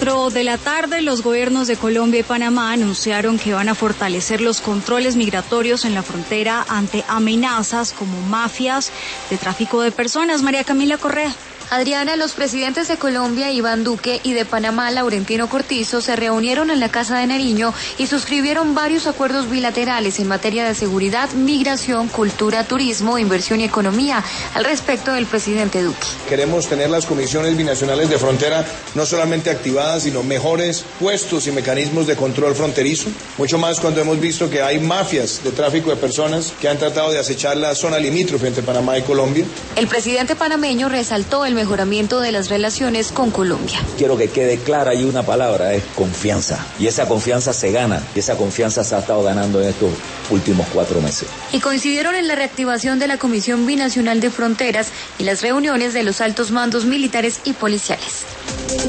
4 de la tarde, los gobiernos de Colombia y Panamá anunciaron que van a fortalecer los controles migratorios en la frontera ante amenazas como mafias de tráfico de personas. María Camila Correa. Adriana, los presidentes de Colombia, Iván Duque, y de Panamá, Laurentino Cortizo, se reunieron en la Casa de Nariño y suscribieron varios acuerdos bilaterales en materia de seguridad, migración, cultura, turismo, inversión y economía. Al respecto, el presidente Duque. Queremos tener las comisiones binacionales de frontera no solamente activadas, sino mejores puestos y mecanismos de control fronterizo. Mucho más cuando hemos visto que hay mafias de tráfico de personas que han tratado de acechar la zona limítrofe entre Panamá y Colombia. El presidente panameño resaltó el mejoramiento de las relaciones con Colombia. Quiero que quede clara y una palabra, es confianza. Y esa confianza se gana, y esa confianza se ha estado ganando en estos últimos 4 meses. Y coincidieron en la reactivación de la Comisión Binacional de Fronteras y las reuniones de los altos mandos militares y policiales.